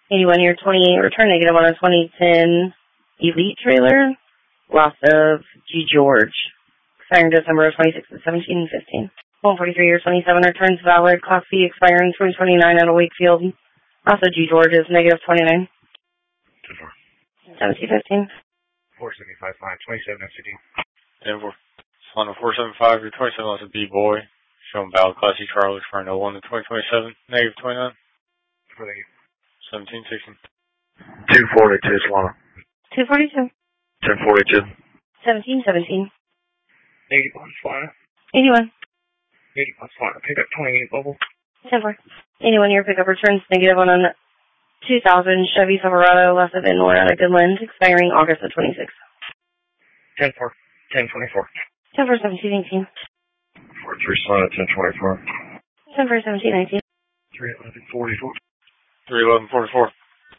81 year 28 return negative on a 2010 Elite trailer. Loss of G. George. Expiring December of 26 and 17 and 15. 143 year 27 returns valid. Class B expiring 2029 out of Wakefield. Also G. George is negative 29. 1715. 475 fine. 27 FCD. 10-4. On the 475 your 27 loss of B. Boy. Showing valid Class C trial expiring 01 to 2027. Negative 29. 1716. 242 Solana. 242. 1042. 1717. 81 Solana. 81. 81 Solana. Pick up 28 bubble. 10-4. 81 year pickup returns negative on a 2000 Chevy Silverado less of Inwood out of Goodland, expiring August of 26. 10-4. 1024. 10-4, 1718. 43 Solana. 1024. 10-4, 1719. 311 44. 311 44.